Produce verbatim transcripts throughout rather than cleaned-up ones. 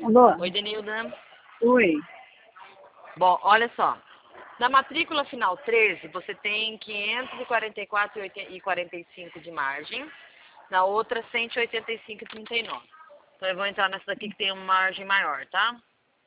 Alô? Oi, Denilda. Oi. Bom, olha só. Na matrícula final treze, você tem quinhentos e quarenta e quatro e quarenta e cinco de margem. Na outra, cento e oitenta e cinco e trinta e nove. Então, eu vou entrar nessa daqui que tem uma margem maior, tá?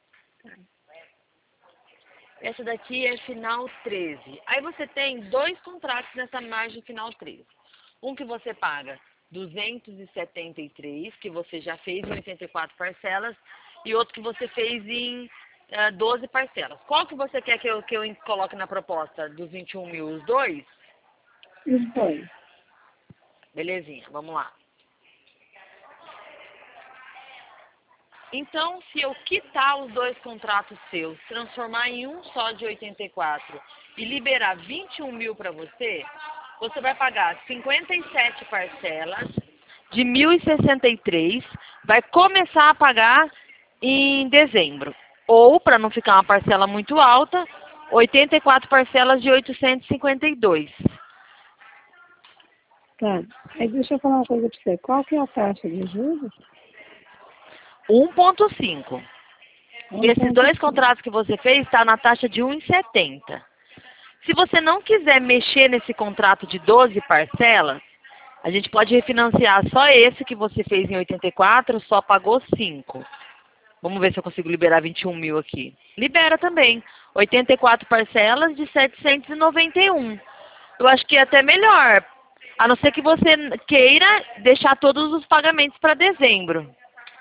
Essa daqui é final treze. Aí você tem dois contratos nessa margem final treze. Um que você paga duzentos e setenta e três, que você já fez em oitenta e quatro parcelas, e outro que você fez em uh, doze parcelas. Qual que você quer que eu, que eu coloque na proposta dos vinte e um mil? Os dois? Os dois. Belezinha, vamos lá. Então, se eu quitar os dois contratos seus, transformar em um só de oitenta e quatro e liberar vinte e um mil para você, você vai pagar cinquenta e sete parcelas de mil e sessenta e três, vai começar a pagar em dezembro. Ou, para não ficar uma parcela muito alta, oitenta e quatro parcelas de oitocentos e cinquenta e dois. Tá. Aí deixa eu falar uma coisa para você. Qual que é a taxa de juros? um vírgula cinco. Esses dois um. contratos que você fez está na taxa de um vírgula setenta. Se você não quiser mexer nesse contrato de doze parcelas, a gente pode refinanciar só esse que você fez em oitenta e quatro, só pagou cinco. Vamos ver se eu consigo liberar vinte e um mil aqui. Libera também. oitenta e quatro parcelas de setecentos e noventa e um. Eu acho que é até melhor. A não ser que você queira deixar todos os pagamentos para dezembro.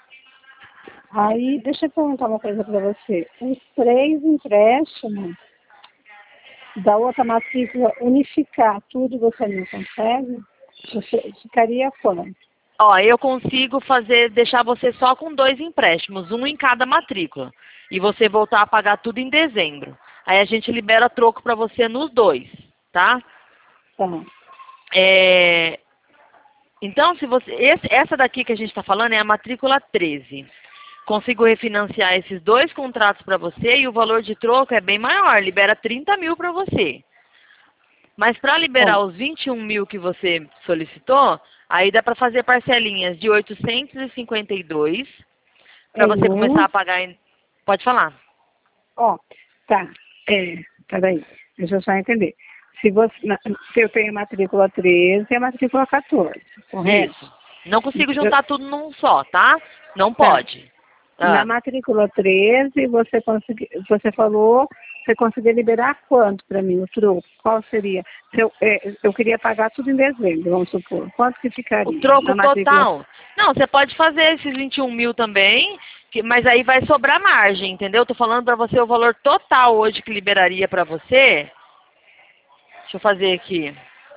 Aí, deixa eu perguntar uma coisa para você. Os três empréstimos da outra matrícula, unificar tudo, você não consegue? Você ficaria quanto? Ó, eu consigo fazer, deixar você só com dois empréstimos, um em cada matrícula. E você voltar a pagar tudo em dezembro. Aí a gente libera troco para você nos dois, tá? Tá. É... Então, se você, esse, essa daqui que a gente está falando é a matrícula treze. Consigo refinanciar esses dois contratos para você e o valor de troco é bem maior, libera trinta mil para você. Mas para liberar Tá. os vinte e um mil que você solicitou, aí dá para fazer parcelinhas de oitocentos e cinquenta e dois para Em você começar um. a pagar. Em... Pode falar. Ó, tá. É, peraí. Deixa eu só entender. Se, você, na- se eu tenho a matrícula treze e a matrícula quatorze, correto? Isso. Não consigo Eu- juntar tudo num só, tá? Não tá. pode. Na Ah. matrícula treze, você, consegui, você falou, você conseguia liberar quanto para mim, o troco? Qual seria? Se eu, é, eu queria pagar tudo em dezembro, vamos supor. Quanto que O ficaria troco na matrícula? total. Não, você pode fazer esses vinte e um mil também, que, mas aí vai sobrar margem, entendeu? Tô falando para você o valor total hoje que liberaria para você. Deixa eu fazer aqui.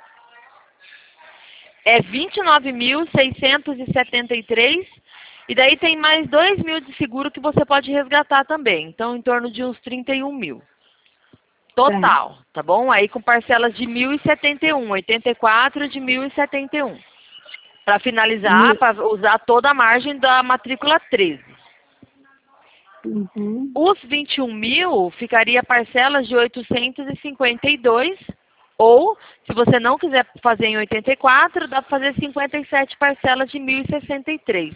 É vinte e nove mil seiscentos e setenta e três e daí tem mais dois mil de seguro que você pode resgatar também. Então, em torno de uns trinta e um mil. Tá. Total, tá bom? Aí com parcelas de mil e setenta e um, oitenta e quatro de mil e setenta e um. Para finalizar, Mil- para usar toda a margem da matrícula treze. Uhum. Os vinte e um mil ficaria parcelas de oitocentos e cinquenta e dois, ou, se você não quiser fazer em oitenta e quatro, dá para fazer cinquenta e sete parcelas de mil e sessenta e três.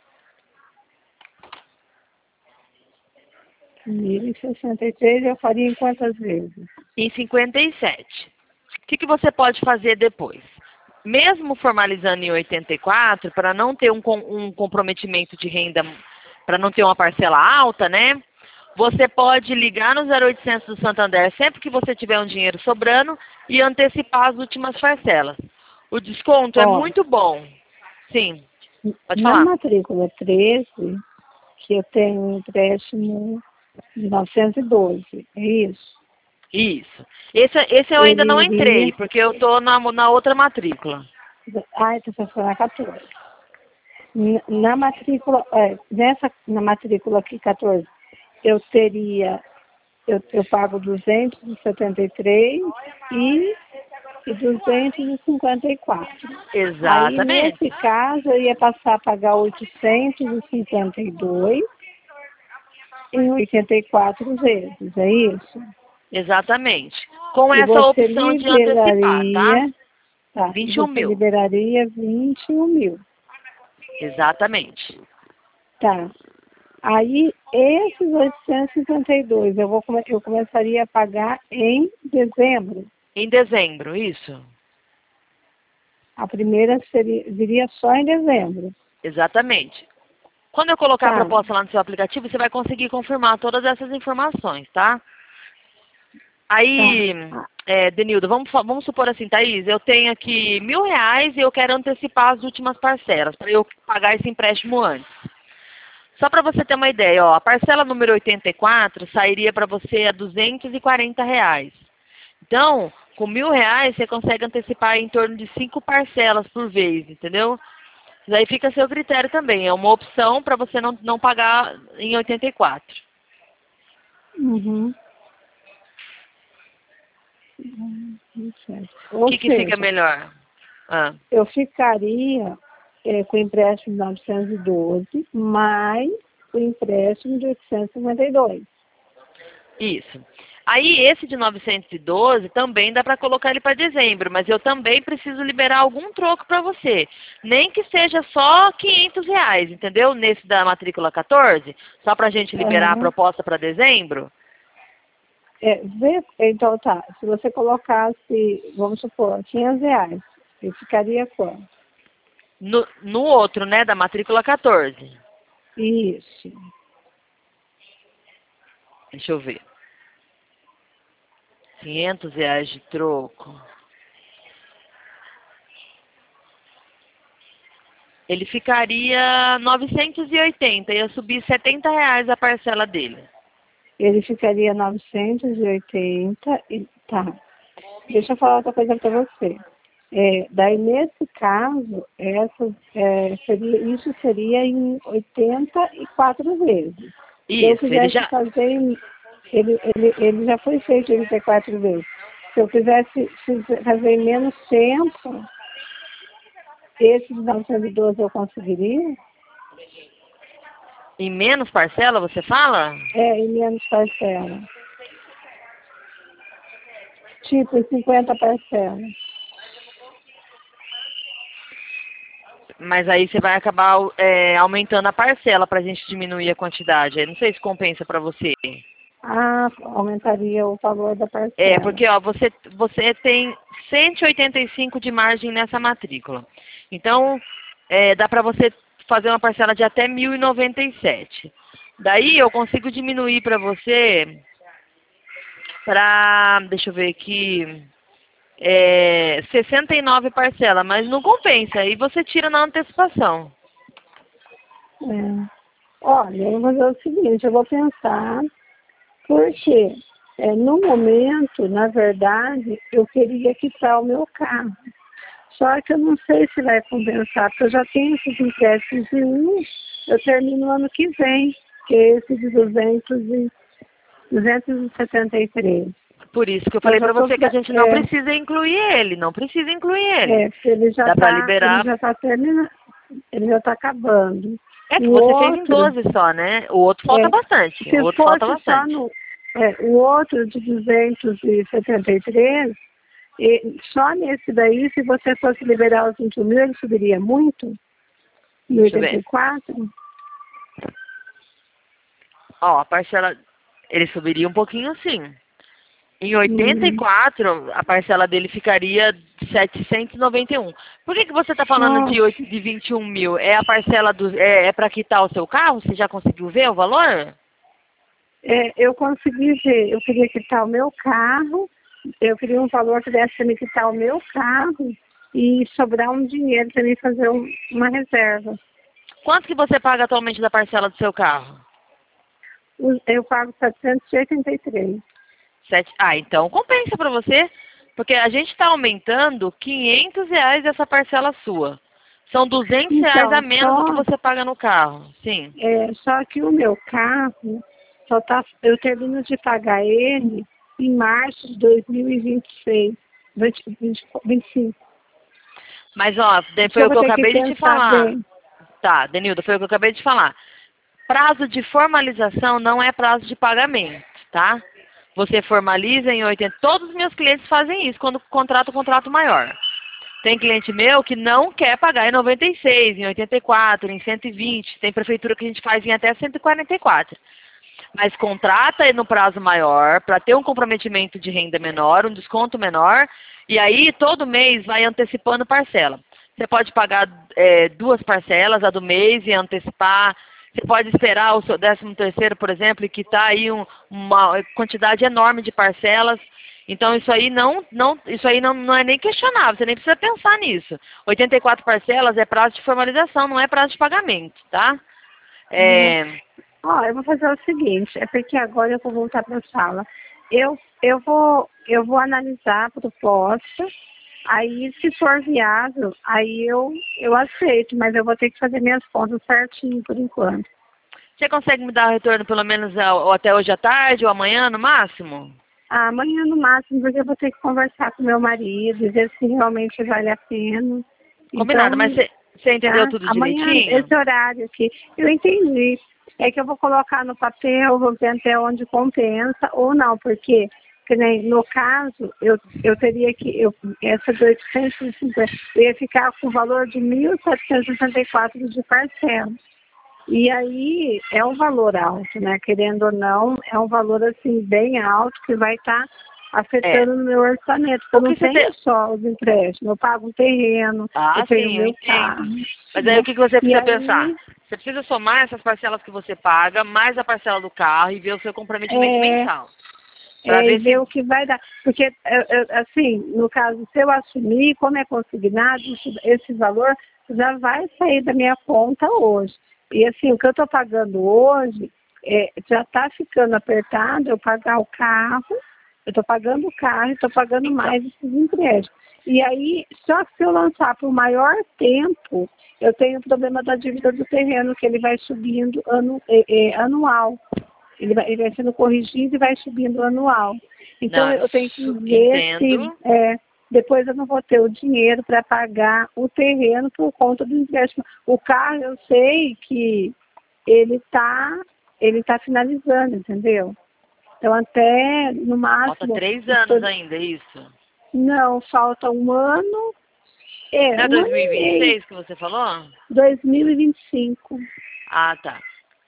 mil e sessenta e três eu faria em quantas vezes? Em cinquenta e sete. O que, que você pode fazer depois? Mesmo formalizando em oitenta e quatro, para não ter um, com- um comprometimento de renda, para não ter uma parcela alta, né? Você pode ligar no zero oitocentos do Santander sempre que você tiver um dinheiro sobrando e antecipar as últimas parcelas. O desconto é Ó, muito bom. Sim, pode na falar. matrícula treze, que eu tenho um empréstimo de novecentos e doze, é isso? Isso. Esse, esse eu ainda Ele não iria... entrei, porque eu estou na, na outra matrícula. Ah, então você foi na quatorze. N- Na matrícula, é, nessa, na matrícula aqui, quatorze, eu teria, eu, eu pago duzentos e setenta e três e, e duzentos e cinquenta e quatro. Aí, nesse Exatamente. caso, eu ia passar a pagar oitocentos e cinquenta e dois em oitenta e quatro vezes, é isso? Exatamente. Com E essa você opção de antecipar, tá? liberaria, tá, e vinte e um você mil. liberaria vinte e um mil, Exatamente. tá? Aí, esses oitocentos e cinquenta e dois, eu, vou, come- eu começaria a pagar em dezembro. Em dezembro, isso. A primeira seria, viria só em dezembro. Exatamente. Quando eu colocar a Tá. proposta lá no seu aplicativo, você vai conseguir confirmar todas essas informações, tá? Aí, Tá. é, Denildo, vamos, fa- vamos supor assim, Thaís, eu tenho aqui mil reais e eu quero antecipar as últimas parcelas, para eu pagar esse empréstimo antes. Só para você ter uma ideia, ó, a parcela número oitenta e quatro sairia para você a duzentos e quarenta reais. Então, com mil reais, você consegue antecipar em torno de cinco parcelas por vez, entendeu? Isso aí fica a seu critério também. É uma opção para você não, não pagar em oitenta e quatro. Uhum. Uhum, certo. O Ou que, que fica seja, melhor? Ah, eu ficaria é, com o empréstimo de novecentos e doze, mais o empréstimo de oitocentos e cinquenta e dois. isso. Aí, esse de novecentos e doze também dá para colocar ele para dezembro, mas eu também preciso liberar algum troco para você. Nem que seja só quinhentos reais, entendeu? Nesse da matrícula quatorze, só para a gente liberar a Aham. proposta para dezembro. É, vê, então tá, se você colocasse, vamos supor, quinhentos reais, eu ficaria quanto? No, no outro, né, da matrícula quatorze. Isso. Deixa eu ver. quinhentos reais de troco. Ele ficaria novecentos e oitenta, ia subir setenta reais a parcela dele. Ele ficaria novecentos e oitenta e tá. Deixa eu falar outra coisa para você. É, daí, nesse caso, essa, é, seria, isso seria em oitenta e quatro vezes. Se eu Isso, ele quisesse já... fazer, em- ele, ele, ele já foi feito em oitenta e quatro vezes. Se eu quisesse fiz- fazer em menos tempo, esse de novecentos e doze eu conseguiria? Em menos parcela, você fala? É, em menos parcela. Tipo, em cinquenta parcelas. Mas aí você vai acabar é, aumentando a parcela para a gente diminuir a quantidade. Eu não sei se compensa para você. Ah, aumentaria o valor da É, parcela. porque ó, você, você tem cento e oitenta e cinco de margem nessa matrícula. Então, é, dá para você fazer uma parcela de até mil e noventa e sete. Daí eu consigo diminuir para você para, deixa eu ver aqui, é, sessenta e nove parcelas, mas não compensa. Aí você tira na antecipação. É. Olha, eu vou fazer o seguinte, eu vou pensar, porque é, no momento, na verdade, eu queria quitar o meu carro. Só que eu não sei se vai compensar, porque eu já tenho esses empréstimos e um, eu termino no ano que vem, que é esse de duzentos e, duzentos e setenta e três. Por isso que eu Eu falei já para tô, você que a pra- gente não é, precisa incluir ele, não precisa incluir ele. é, porque ele já Dá para está, ele liberar. já está terminando, ele já está acabando. É que O você fez em outro, doze só, né? O outro falta é, bastante. O se outro falta fosse só bastante. no, é, o outro de duzentos e setenta e três, e só nesse daí, se você fosse liberar os vinte e um mil, ele subiria muito? Em Deixa eu oitenta ver. e quatro? Ó, a parcela. Ele subiria um pouquinho sim. Em oitenta e Hum. quatro, a parcela dele ficaria setecentos e noventa e um. Por que, que você está falando de, Nossa, oito- de vinte e um mil? É a parcela do. É, é para quitar o seu carro? Você já conseguiu ver o valor? é, eu consegui ver, eu queria quitar o meu carro, eu queria um valor que desse para me quitar o meu carro e sobrar um dinheiro para mim fazer um- uma reserva. Quanto que você paga atualmente da parcela do seu carro? O- Eu pago setecentos e oitenta e três. Sete... Ah, então compensa para você, porque a gente está aumentando quinhentos reais essa parcela sua. São duzentos reais a Então, menos do que só você paga no carro. Sim. É, só que o meu carro, só tá, eu termino de pagar ele em março de dois mil e vinte e seis, vinte, vinte, vinte e cinco. Mas, ó, de- Isso foi eu o vou que eu ter que acabei de te pensar falar. bem. Tá, Denildo, foi o que eu acabei de falar. Prazo de formalização não é prazo de pagamento, tá? Você formaliza em oitenta. Todos os meus clientes fazem isso quando contratam um contrato maior. Tem cliente meu que não quer pagar em noventa e seis, em oitenta e quatro, em cento e vinte. Tem prefeitura que a gente faz em até cento e quarenta e quatro. Mas contrata no prazo maior, para ter um comprometimento de renda menor, um desconto menor, e aí todo mês vai antecipando parcela. Você pode pagar é, duas parcelas, a do mês, e antecipar. Você pode esperar o seu décimo terceiro, por exemplo, e quitar aí um, uma quantidade enorme de parcelas. Então isso aí não, não, isso aí não, não é nem questionável, você nem precisa pensar nisso. oitenta e quatro parcelas é prazo de formalização, não é prazo de pagamento, tá? É... Uhum. Ó, eu vou fazer o seguinte, é porque agora eu vou voltar para a sala. Eu, eu, vou, eu vou analisar a proposta, aí se for viável, aí eu, eu aceito, mas eu vou ter que fazer minhas contas certinho por enquanto. Você consegue me dar o retorno pelo menos ao, até hoje à tarde ou amanhã no máximo? Ah, amanhã no máximo, porque eu vou ter que conversar com meu marido, ver se realmente vale a pena. Combinado, Então, mas você, você entendeu tá? tudo Amanhã, direitinho? esse horário aqui, eu entendi. É que eu vou colocar no papel, vou ver até onde compensa ou não, porque, que nem no caso, eu, eu teria que, eu, essa de oitocentos e cinquenta, eu ia ficar com o valor de mil setecentos e sessenta e quatro de parcela. E aí é um valor alto, né? Querendo ou não, é um valor assim bem alto que vai estar tá afetando É. o meu orçamento. O Eu não que você tenho tem... só os empréstimos, eu pago um terreno, Ah, eu tenho sim, eu meu entendo. carro. Mas aí Né? o que que você E precisa pensar? aí, Você precisa somar essas parcelas que você paga, mais a parcela do carro e ver o seu comprometimento é, mensal. Para é, e ver ver se... o que vai dar. Porque, eu, eu, assim, no caso, se eu assumir, como é consignado, isso- esse valor já vai sair da minha conta hoje. E, assim, o que eu estou pagando hoje é, já está ficando apertado eu pagar o carro, eu estou pagando o carro e estou pagando Então, mais esses empréstimos. E aí, só que se eu lançar por maior tempo, eu tenho o problema da dívida do terreno, que ele vai subindo anu, é, é, anual. Ele vai, ele vai sendo corrigido e vai subindo anual. Então, não, eu tenho que su- ver se entendo. é, depois eu não vou ter o dinheiro para pagar o terreno por conta do empréstimo. O carro, eu sei que ele está ele tá finalizando, entendeu? Então, até no Falta máximo, três estou- anos ainda, é isso? não, falta um ano, é, Não é um ano e meio, dois mil e vinte e seis que você falou? dois mil e vinte e cinco. Ah, tá.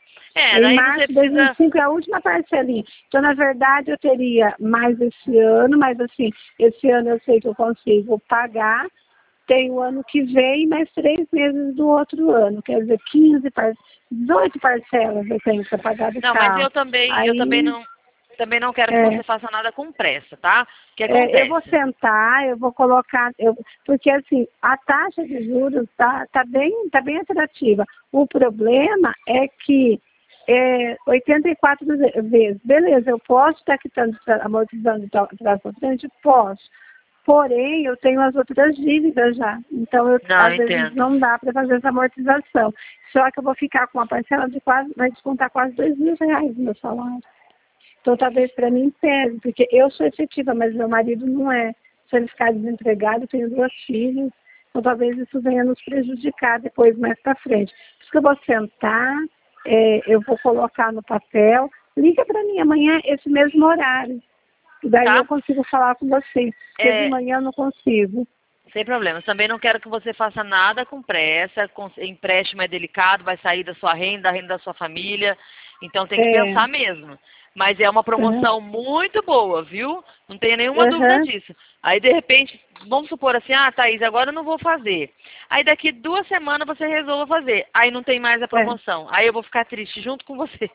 É, Em daí março você de dois mil e precisa... cinco é a última parcelinha. Então, na verdade, eu teria mais esse ano, mas assim, esse ano eu sei que eu consigo pagar. Tem o ano que vem, mais três meses do outro ano. Quer dizer, quinze par... dezoito parcelas eu tenho para pagar do Não, mas carro. eu também, eu também Aí, não, também não quero que é, você faça nada com pressa, tá? O que é, eu vou acontece? sentar, eu vou colocar, eu, porque assim, a taxa de juros está tá bem, tá bem atrativa. O problema é que é, oitenta e quatro vezes, beleza, eu posso estar quitando, amortizando de trás para frente? Posso. Porém, eu tenho as outras dívidas já. Então, eu, Não, às vezes entendo. não dá para fazer essa amortização. Só que eu vou ficar com uma parcela de quase, vai descontar quase dois mil reais do meu salário. Então, talvez para mim pese, porque eu sou efetiva, mas meu marido não é. Se ele ficar desempregado, eu tenho duas filhas, então talvez isso venha nos prejudicar depois, mais para frente. Por isso que eu vou sentar, é, eu vou colocar no papel, liga para mim amanhã, esse mesmo horário, e daí eu Tá? consigo falar com você, porque de É, manhã eu não consigo. sem problemas. Também não quero que você faça nada com pressa. Com, empréstimo é delicado, vai sair da sua renda, da renda da sua família. Então tem que É, pensar mesmo. Mas é uma uhum, promoção muito boa, viu? Não tenha nenhuma dúvida uhum, disso. Aí, de repente, vamos supor assim, ah, Thaís, agora eu não vou fazer. Aí daqui duas semanas você resolva fazer. Aí não tem mais a é. promoção. Aí eu vou ficar triste junto com você.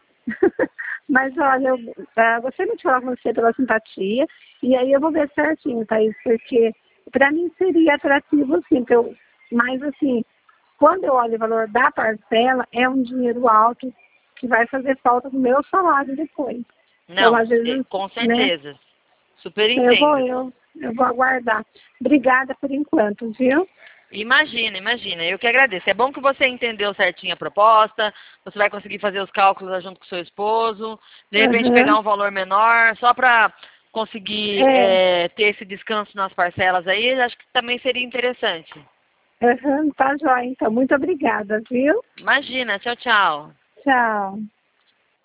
Mas olha, eu ah, gostei muito de falar com você pela simpatia, e aí eu vou ver certinho, Thaís, porque para mim seria atrativo sim, que eu, mas assim, quando eu olho o valor da parcela, é um dinheiro alto que vai fazer falta no meu salário depois. Então, Não, às eh, vezes, com né, certeza. Super eu vou, entendo. eu, eu vou aguardar. Obrigada por enquanto, viu? Imagina, imagina. Eu que agradeço. É bom que você entendeu certinho a proposta, você vai conseguir fazer os cálculos lá junto com o seu esposo, de repente pegar Uhum. um valor menor, só para conseguir É, é, ter esse descanso nas parcelas aí, acho que também seria interessante. uhum, tá joia, então. Muito obrigada, viu? Imagina, tchau, tchau. Tchau.